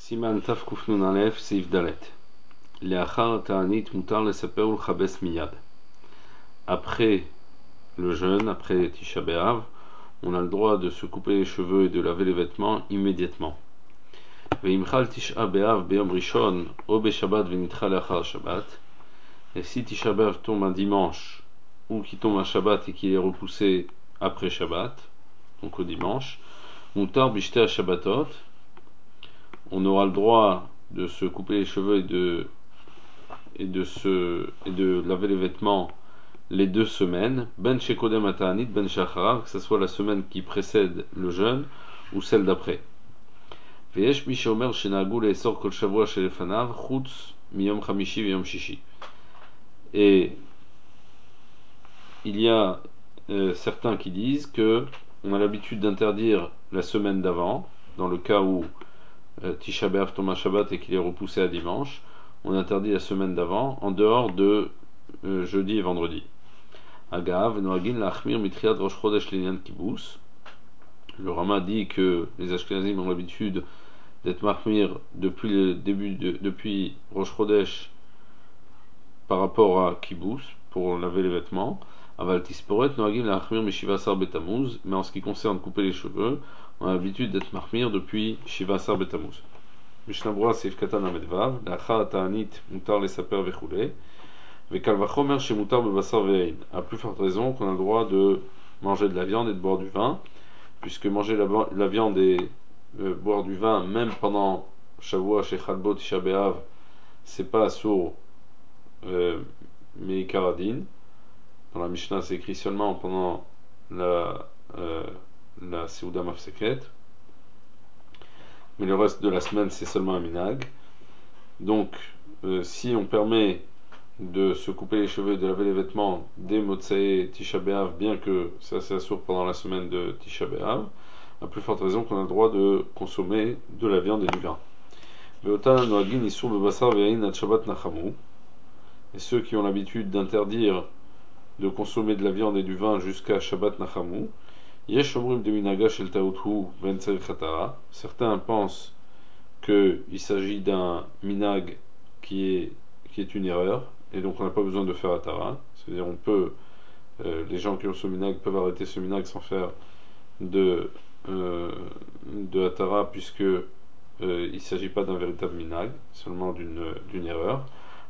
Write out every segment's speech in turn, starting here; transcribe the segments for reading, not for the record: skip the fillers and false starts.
Siman Taf Kuf Nun Alef Seif Dalet. Leachar Ta'anit Mutar Lesaper Ulchabes Miyad. Après le jeûne, après Tisha B'Av, on a le droit de se couper les cheveux et de laver les vêtements immédiatement. Ve'imchal Tisha B'Av Be'yom Rishon O Be'Shabbat Ve'nitcha Leachar Shabbat. Et si Tisha B'Av tombe un dimanche ou qui tombe un Shabbat et qu'il est repoussé après Shabbat, donc au dimanche, Mutar Bishte Shabbatot, on aura le droit de se couper les cheveux et de laver les vêtements les 2 semaines, ben shekodem ata'anit, ben shacharav, que ce soit la semaine qui précède le jeûne ou celle d'après. Ve'yesh mi sheomer shenagu le'esor kol shavua shelefanav chutz miyom chamishi v'yom shishi. Et il y a certains qui disent que on a l'habitude d'interdire la semaine d'avant, dans le cas où Tisha B'Av tombe un Shabbat et qu'il est repoussé à dimanche, on interdit la semaine d'avant, en dehors de jeudi et vendredi. Agav, Noagin Lachmir Mitriad Rosh Chodesh Linyan Kibous. Le Rama dit que les Ashkenazim ont l'habitude d'être mahmir depuis le début depuis Rosh Chodesh par rapport à Kibous, pour laver les vêtements. Aval Tisporet Noagin Lachmir Mishivasar Betamuz. Mais en ce qui concerne couper les cheveux, on a l'habitude d'être mahmir depuis Shivasar Betamuz. Mishnah Berurah Seif Katan Amud Vav, Leachar Ta'anit Mutar Lesaper Vechulei. Vekal Vachomer chez Mutar Bebasar Ve'ein. À plus forte raison qu'on a le droit de manger de la viande et de boire du vin, puisque manger la viande et boire du vin, même pendant Shavua chez Chalbot Tisha B'Av, c'est pas assour Meikaradin. Dans la Mishnah, c'est écrit seulement pendant la Seuda Mafseket. Mais le reste de la semaine, c'est seulement un minag. Donc, si on permet de se couper les cheveux et de laver les vêtements dès Motsae Tisha B'Av, bien que ça s'assourd pendant la semaine de Tisha B'Av, à plus forte raison qu'on a le droit de consommer de la viande et du vin. Et ceux qui ont l'habitude d'interdire de consommer de la viande et du vin jusqu'à Shabbat Nachamu, certains pensent qu'il s'agit d'un minag qui est une erreur, et donc on n'a pas besoin de faire atara. C'est-à-dire les gens qui ont ce minag peuvent arrêter ce minag sans faire de atara, puisque il ne s'agit pas d'un véritable minag, seulement d'une erreur.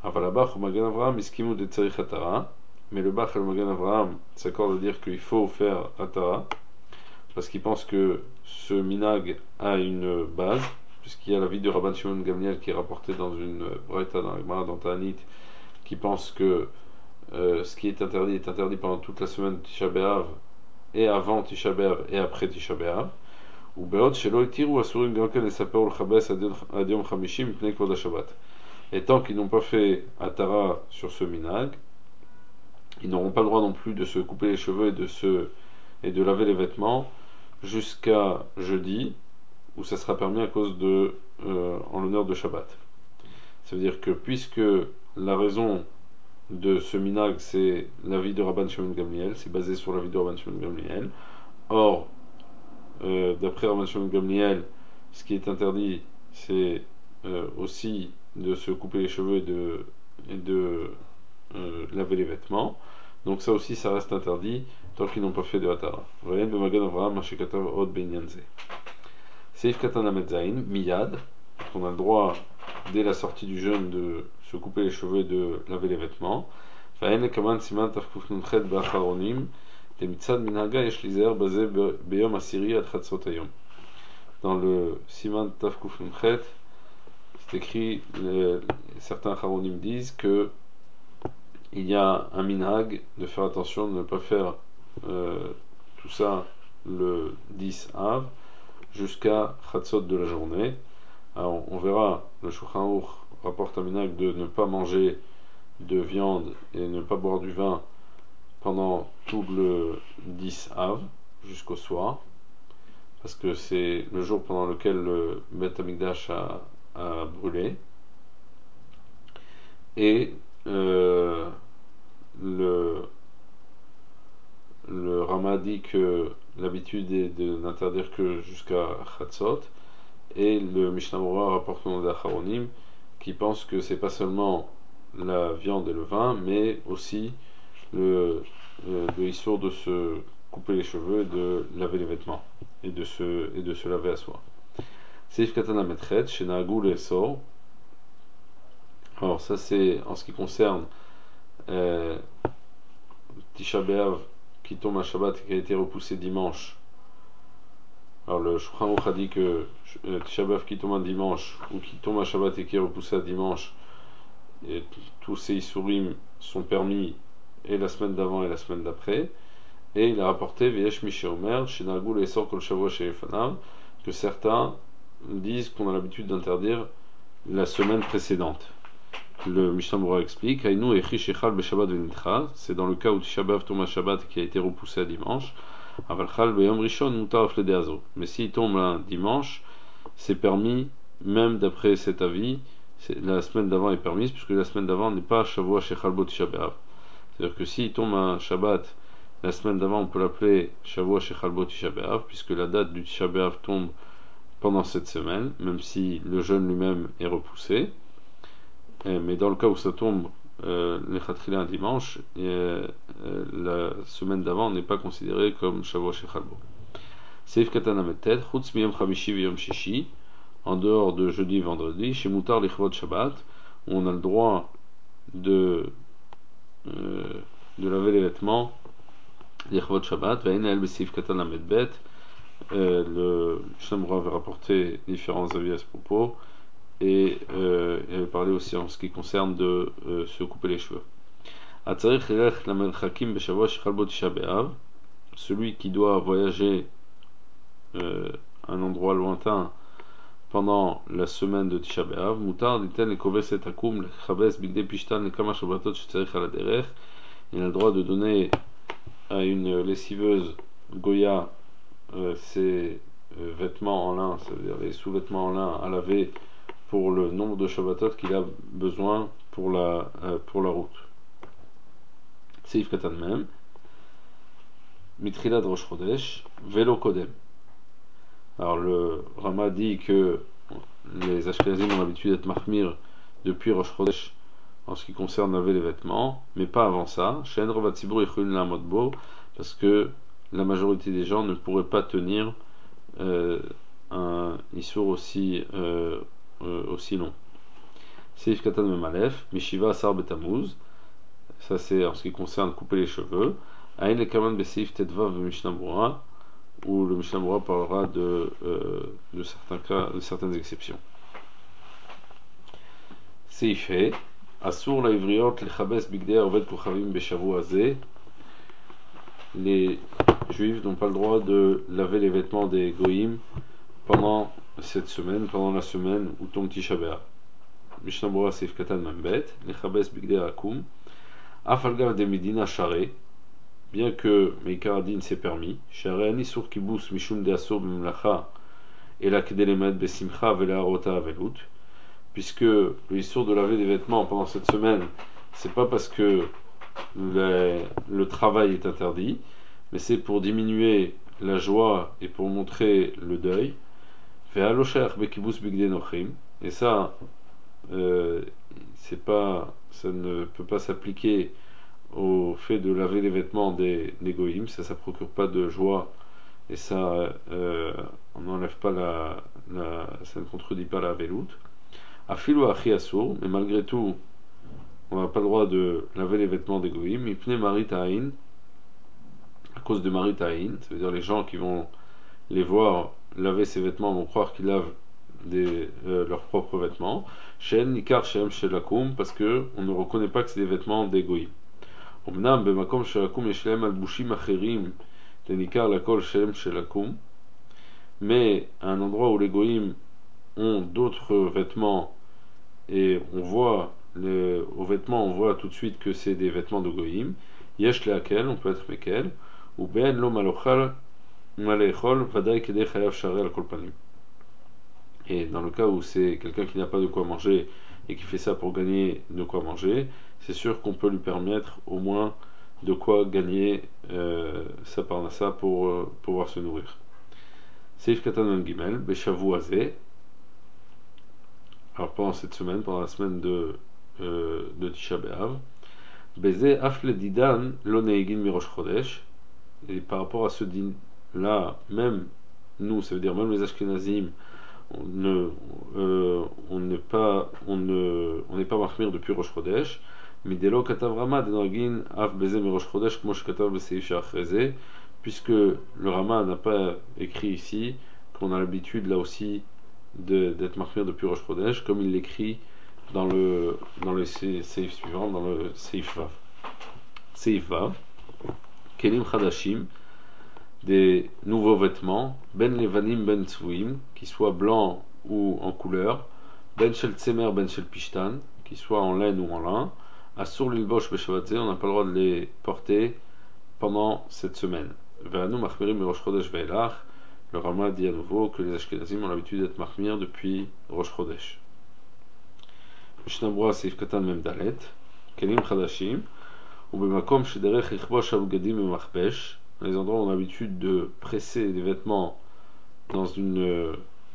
Mais le Bach et le Magen Avraham s'accordent à dire qu'il faut faire atara, parce qu'ils pensent que ce minag a une base, puisqu'il y a la vie de Rabban Shimon Gamliel qui est rapportée dans une braïta dans la Gemara dans Ta'anit, qui pense que ce qui est interdit pendant toute la semaine de Tisha B'Av, et avant Tisha B'Av et après Tisha B'Av. Ou be'od shelo itiru asurim gamken lesaper ulchabes ad yom chamishi mipnei kvod haShabbat. Et tant qu'ils n'ont pas fait atara sur ce minag, ils n'auront pas le droit non plus de se couper les cheveux et de laver les vêtements jusqu'à jeudi, où ça sera permis à cause en l'honneur de Shabbat. Ça veut dire que puisque la raison de ce minag c'est l'avis de Rabban Shimon Gamliel, c'est basé sur l'avis de Rabban Shimon Gamliel. Or, d'après Rabban Shimon Gamliel, ce qui est interdit, c'est aussi de se couper les cheveux et de laver les vêtements. Donc ça aussi, ça reste interdit tant qu'ils n'ont pas fait de hatara. Voyez, le Magen Avraham, Mashekatav Od Benyanze. Seif Katan Amud Zayin, Miyad, on a le droit dès la sortie du jeûne de se couper les cheveux et de laver les vêtements. Vahen Kaman Siman Tafkuf Nunchet Ba'acharonim, Temitzad Minhaga Yesh Lizer Bazé Beyom Asiri Ad Chatzot Hayom. Dans le Siman Tafkuf Nunchet, c'est écrit, certains Charonim disent que il y a un minhag de faire attention de ne pas faire tout ça le 10 Av jusqu'à Chatzot de la journée. Alors on verra, le Shulchan Aruch rapporte un minhag de ne pas manger de viande et ne pas boire du vin pendant tout le 10 Av jusqu'au soir, parce que c'est le jour pendant lequel le Beth Amikdash a brûlé. Et le Rama dit que l'habitude est de n'interdire que jusqu'à Chatzot, Et le Mishnah Berurah rapporte au nom d'Acharonim qui pense que c'est pas seulement la viande et le vin, mais aussi le issour de se couper les cheveux et de laver les vêtements et de se laver à soi. Seif Katana Metret, chez Nagul et Sor. Alors, ça, c'est en ce qui concerne euh, Tisha B'Av qui tombe à Shabbat et qui a été repoussé dimanche. Alors, le Shulchan Aruch a dit que Tisha B'Av qui tombe un dimanche ou qui tombe à Shabbat et qui est repoussé à dimanche, et tous ces Isurim sont permis et la semaine d'avant et la semaine d'après. Et il a rapporté Veyesh Miché Omer, chez Nagul et Sor Kol Shavua chez Efanav, que certains disent qu'on a l'habitude d'interdire la semaine précédente. Le Mishnah Berurah explique Haïnou Echi Shechal Beshabbat Venitra, c'est dans le cas où Tisha B'Av tombe à Shabbat qui a été repoussé à dimanche. Aval Chal Beyom Rishon Mutar Aflede Azo. Mais s'il tombe un dimanche, c'est permis, même d'après cet avis, la semaine d'avant est permise, puisque la semaine d'avant n'est pas Shavua Shechal Bo Tisha B'Av. C'est-à-dire que s'il tombe un Shabbat, la semaine d'avant, on peut l'appeler Shavua Shechal Bo Tisha B'Av, puisque la date du Tisha B'Av tombe pendant cette semaine, même si le jeûne lui-même est repoussé. Mais dans le cas où ça tombe les Khatrila un dimanche, la semaine d'avant n'est pas considérée comme Shavua Shechal Bo. Seif Katana Metet, Chutz Miyom Chamishi Viyom Shishi, en dehors de jeudi et vendredi, chez Moutar Lichvot Shabbat, où on a le droit de laver les vêtements, Lichvot Shabbat, Vaïnel Besif Katana Medbet. Le Mishnah avait rapporté différents avis à ce propos, et il avait parlé aussi en ce qui concerne de se couper les cheveux. Celui qui doit voyager à un endroit lointain pendant la semaine de Tisha B'Av, Mutar Diten Lekoves et Akum Lechabes Bigde Pishtan Lekama Shabbatot Shetzarich Ala Derech. Il a le droit de donner à une lessiveuse Goya ses vêtements en lin, c'est-à-dire les sous-vêtements en lin à laver pour le nombre de Shabbatot qu'il a besoin pour la route. Seif Katan Mem, Mitrila Rosh Chodesh, Velo Kodem. Alors le Rama dit que les Ashkenazim ont l'habitude d'être mahmir depuis Rosh Chodesh en ce qui concerne laver les vêtements, mais pas avant ça. Shen Rovat Tzibur Yechulin La Modbo, parce que la majorité des gens ne pourraient pas tenir un issour aussi long. Seif Katan Memalef, Mishiva Asar Betamuz, ça c'est en ce qui concerne couper les cheveux. Aïn le Kaman Beseif Tedvav Mishnah Berurah, où le Mishnah Berurah parlera de certains cas, de certaines exceptions. Seifé, Asur la Ivriot Lechabes Bigdei Oved Kochavim Beshavu Azeh. Les Juifs n'ont pas le droit de laver les vêtements des Goïm pendant cette semaine, pendant la semaine où tombe Tisha B'Av. Mishnah Berurah Seif Katan Membet, Lechabes Bigdei Akum, Afalgav de Medina Share, bien que Meikaradin s'est permis, Share Anisur Kibus Mishum de Asur Bimlacha et la Kedelemet Besimcha Vela Rota Avelut, puisque le issour de laver des vêtements pendant cette semaine, c'est pas parce que le travail est interdit, mais c'est pour diminuer la joie et pour montrer le deuil. Et ça, ça ne peut pas s'appliquer au fait de laver les vêtements des goïms, ça procure pas de joie, et ça on n'enlève pas ça ne contredit pas la veloute. Afilu achi asur, mais malgré tout on n'a pas le droit de laver les vêtements des goïms, ipne marita'in, à cause de marita'in, ça veut dire les gens qui vont les voir laver ces vêtements vont croire qu'ils lavent leurs propres vêtements. Shen nikar shem shelakum, parce que on ne reconnaît pas que c'est des vêtements des goïms. Omnam bemakom shelakum yeshlem albushim acherim tenikar lakol shem shelakum, mais à un endroit où les goïms ont d'autres vêtements et on voit aux vêtements, on voit tout de suite que c'est des vêtements de goïm. Yesh leakel, on peut être mekel, ou ben lo malochal malechol vaday kedei chayav sharei al kol panim. Et dans le cas où c'est quelqu'un qui n'a pas de quoi manger et qui fait ça pour gagner de quoi manger, c'est sûr qu'on peut lui permettre au moins de quoi gagner sa parnassa pour pouvoir se nourrir. Seif Katan Gimel, Beshavu Azeh, Alors pendant cette semaine, pendant la semaine de Tisha B'Av, Beze Afle Didan Lo Neigin Mirosh Chodesh, et par rapport à ce din là, même nous, ça veut dire même les Ashkenazim, on n'est pas marmir depuis Rosh Chodesh, mais dès lors katav Rama denogin af beze mi Rosh Chodesh comme je katav le seif she'achreze, puisque le Rama n'a pas écrit ici qu'on a l'habitude là aussi d'être marmir depuis Rosh Chodesh, comme il l'écrit dans le seif suivant, dans le seif vav kelim chadashim, des nouveaux vêtements, ben levanim ben tzvuim, qui soient blancs ou en couleur, ben shel tsemer ben shel pishtan, qui soient en laine ou en lin, asur lilbosh beshavatze, on n'a pas le droit de les porter pendant cette semaine. Ve'anu machmirim Rosh Chodesh ve'elach, le Rama dit à nouveau que les Ashkenazim ont l'habitude d'être machmir depuis Rosh Chodesh. Mishnah Berurah seif katan mem dalet, kelim chadashim, ou bemakom shederech ichbosh abugadim memachbesh, dans les endroits où on a l'habitude de presser des vêtements dans une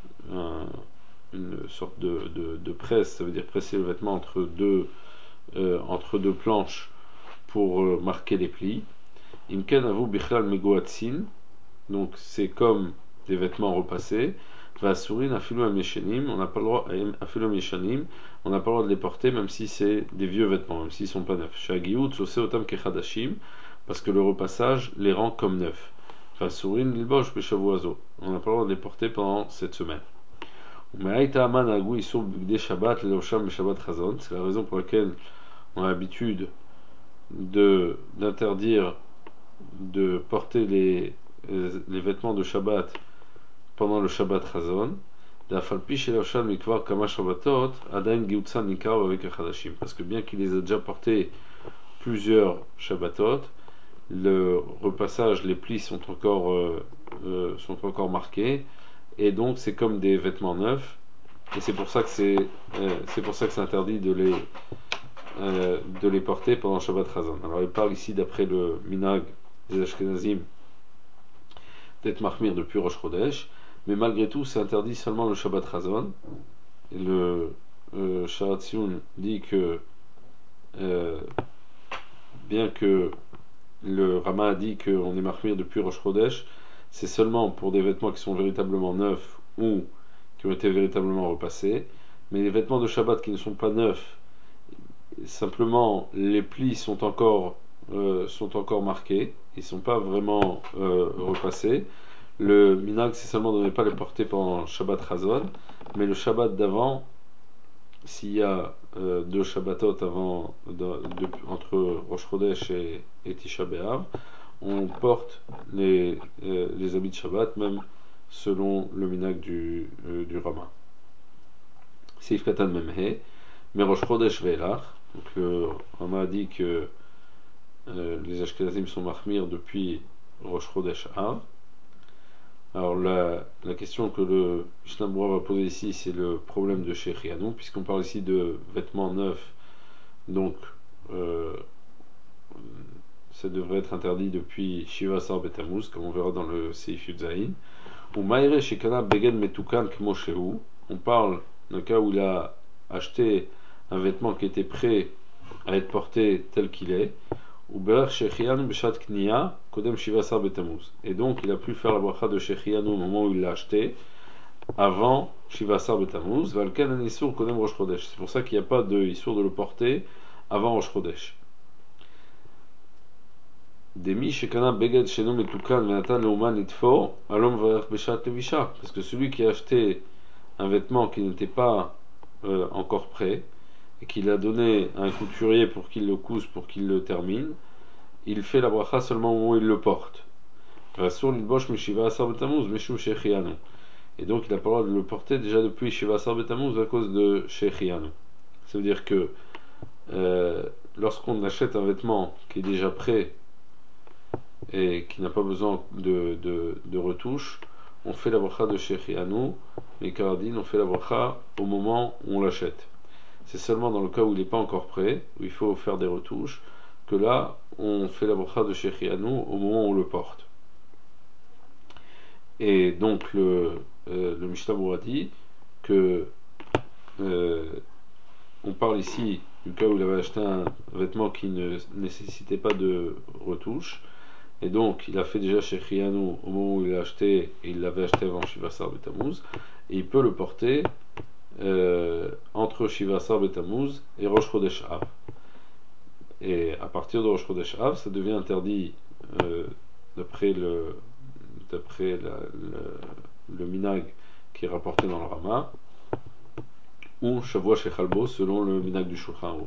sorte de presse, ça veut dire presser le vêtement entre deux planches pour marquer les plis. Imken avu bichlal megoatsin, donc c'est comme des vêtements repassés. Vasurin afilu ameshanim, on n'a pas le droit afilu ameshanim, on n'a pas le droit de les porter même si c'est des vieux vêtements, même s'ils sont pas neufs. Shagiut sose otam kechadashim, parce que le repassage les rend comme neufs. Vasurin lilbosh beshavuazo, on n'a pas le droit de les porter pendant cette semaine. C'est la raison pour laquelle on a l'habitude d'interdire de porter les vêtements de Shabbat pendant le Shabbat Chazon, parce que bien qu'il les a déjà portés plusieurs Shabbatot, le repassage, les plis sont encore marqués, et donc c'est comme des vêtements neufs, et c'est pour ça que c'est interdit de les porter pendant Shabbat Chazon. Alors il parle ici d'après le minhag des Ashkenazim d'être mahmir depuis Rosh Chodesh, mais malgré tout c'est interdit seulement le Shabbat Chazon. Et le Sharatzion dit que bien que le Rama a dit qu'on est mahmir depuis Rosh Chodesh, c'est seulement pour des vêtements qui sont véritablement neufs ou qui ont été véritablement repassés, mais les vêtements de Shabbat qui ne sont pas neufs, simplement les plis sont encore marqués, ils ne sont pas vraiment repassés. Le minhag c'est seulement de ne pas les porter pendant Shabbat Chazon, mais le Shabbat d'avant, s'il y a deux Shabbatot entre Rosh Chodesh et Tisha B'Av, on porte les habits de Shabbat, même selon le minhag du Rama. Seif Katan Memhe, mais Rosh Chodesh Ve'elach, donc le Rama a dit que les Ashkenazim sont mahmir depuis Rosh Chodesh Av. Alors la question que le Mishnah Berurah va poser ici, c'est le problème de Shechianu, puisqu'on parle ici de vêtements neufs, donc ça devrait être interdit depuis Shiva Asar Betamuz, comme on verra dans le Seif Yudzaïn. Ou Maïre Shekana Begen Metukan Kmoshehu, on parle d'un cas où il a acheté un vêtement qui était prêt à être porté tel qu'il est, ou Berer Shechianu Beshat Kniya Kodem Shiva Asar Betamuz, et donc il a pu faire la bracha de Shechianu au moment où il l'a acheté, avant Shiva Asar Betamuz, Valken An Isur Kodem Rosh Chodesh. C'est pour ça qu'il n'y a pas de Isur de le porter avant Rosh Chodesh. Demi Shekana Beged Shenom Metukan Venatan Leuman Itfo Alom Varer Beshat Levisha, parce que celui qui a acheté un vêtement qui n'était pas encore prêt et qu'il a donné à un couturier pour qu'il le couse, pour qu'il le termine, il fait la bracha seulement au moment où il le porte. Et donc il n'a pas le droit de le porter déjà depuis Shiva Asar Betamuz à cause de Shechianu. Ça veut dire que lorsqu'on achète un vêtement qui est déjà prêt et qui n'a pas besoin de retouche, on fait la bracha de Shechianu, mais Karadine, on fait la bracha au moment où on l'achète. C'est seulement dans le cas où il n'est pas encore prêt, où il faut faire des retouches, que là, on fait la bracha de Shechianu au moment où on le porte. Et donc, le Mishnah Berurah dit que parle ici du cas où il avait acheté un vêtement qui ne nécessitait pas de retouche, et donc il a fait déjà chez Rianu au moment où il l'a acheté, et il l'avait acheté avant Shivasar Betamuz, et il peut le porter entre Shivasar Betamuz et Rosh Chodesh Av. Et à partir de Rosh Chodesh Av, ça devient interdit euh, d'après le minag qui est rapporté dans le Rama, ou Shavua Shechalbo selon le minag du Shulchan Aruch.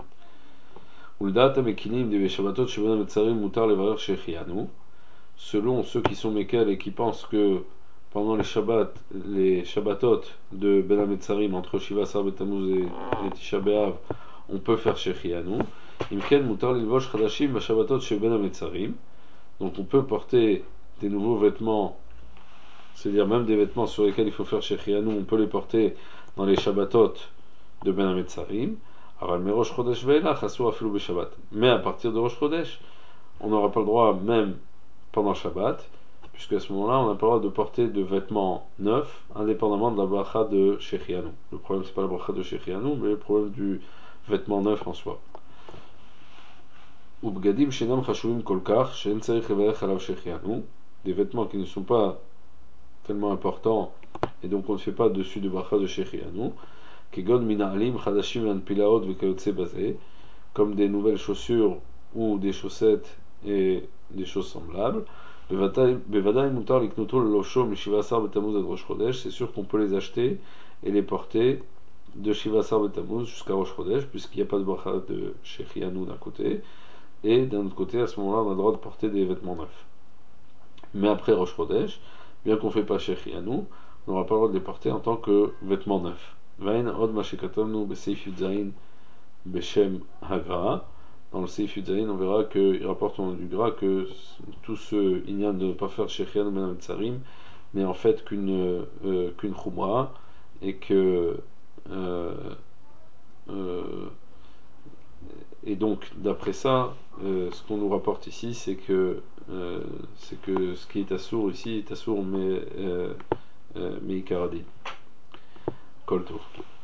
Selon ceux qui sont Mekel et qui pensent que pendant les Shabbatot de Ben Hametzarim, entre Shiva Asar Betamuz et Tisha B'Av, on peut faire Shechianu. Imken mutar lilvosh chadashim b'Shabbatot chez Ben Hametzarim. Donc on peut porter des nouveaux vêtements, c'est-à-dire même des vêtements sur lesquels il faut faire Shechianu, on peut les porter dans les Shabbatot de Ben Hametzarim. Mais à partir de Rosh Chodesh, on n'aura pas le droit, même pendant Shabbat, puisque à ce moment-là, on n'a pas le droit de porter de vêtements neufs, indépendamment de la bracha de Shechianu. Le problème, c'est pas la bracha de Shechianu, mais le problème du vêtement neuf en soi. Des vêtements qui ne sont pas tellement importants, et donc on ne fait pas dessus de bracha de Shechianu. Comme des nouvelles chaussures ou des chaussettes et des choses semblables. C'est sûr qu'on peut les acheter et les porter de Shivasar Betamuz jusqu'à Rosh Chodesh, puisqu'il n'y a pas de bracha de Shechianu d'un côté, et d'un autre côté, à ce moment-là, on a le droit de porter des vêtements neufs. Mais après Rosh Chodesh, bien qu'on ne fait pas Shechianu, on n'aura pas le droit de les porter en tant que vêtements neufs. Vain od mashikatomnu beseif yudzain beshem hagra. Dans le Seif Yudzaïn, on verra qu'il rapporte au nom du Gra que tout ce inyan de ne pas faire Shechianu Ben Hametzarim n'est en fait qu'une Khumra, et que et donc d'après ça, ce qu'on nous rapporte ici, c'est que ce qui est assour ici est assour mais Ikaradin. Kol Tov.